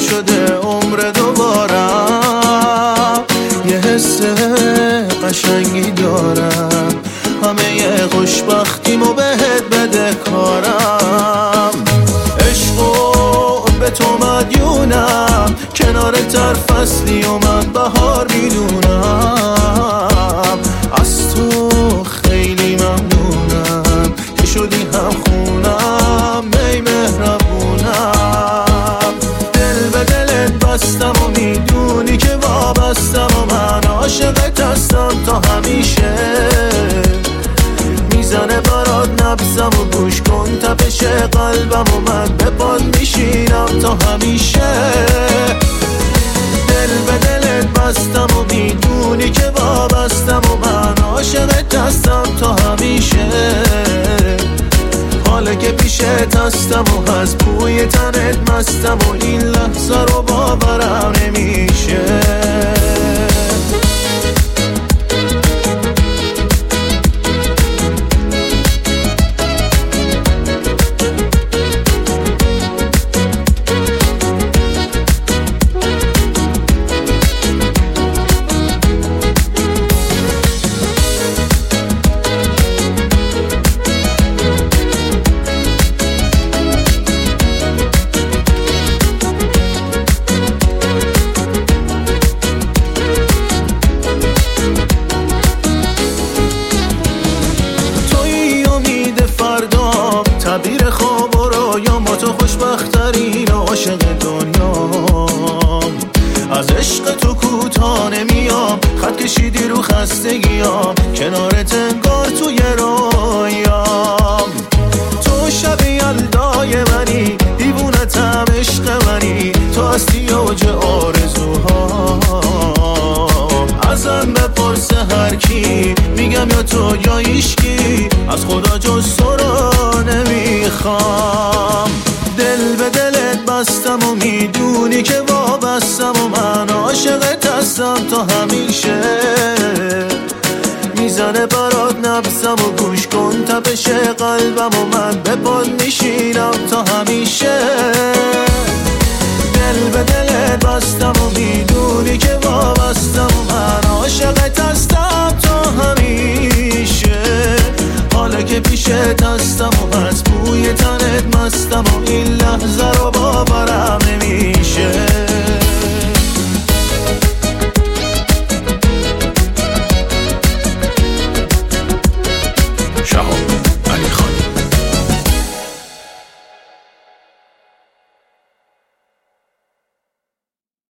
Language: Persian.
شده عمر دوبارم، یه حس قشنگی دارم، همه خوشبختیمو بهت بده کارم. عشقو به تو مدیونم، کنارت هر فصلی و من بهار میدونم. از تو خیلی ممنونم که شدی هم خونم، می مهربونم. دل به دلت بستم و میدونی که وابستم و من عاشقت هستم تا همیشه. میزنه برات نبزم و گوش کن تپش قلبم و من به پات میشینم تا همیشه. دل به دلت بستم و میدونی که وابستم و من عاشقت هستم تا همیشه. حالا که پیشت هستم و از بوی تنت مستم و این لحظه رو باورم نمیشه. تعبیر خواب و رویام با تو خوشبخت‌ترین عاشق دنیام. از عشق تو کوتاه نمیام، خط کشیدی رو خستگیام، کنارت انگار توی رویام. تو شب یلدای منی، دیوونتم عشق منی، تو هستی اوج آرزوهام. ازم بپرس هر کی، میگم یا تو یا هیچکی، از خدا جز تو رو نمیخوام. دل به دلت بستم و میدونی که وابستم و من عاشقت هستم تا همیشه. میزنه برات نبزم و گوش کن تپش قلبم و من به پات میشینم تا همیشه. دل به دلت بستم و میدونی که وابستم و من عاشقت هستم تا همیشه. حالا که پیشت هستم و از بوی تنت مستم و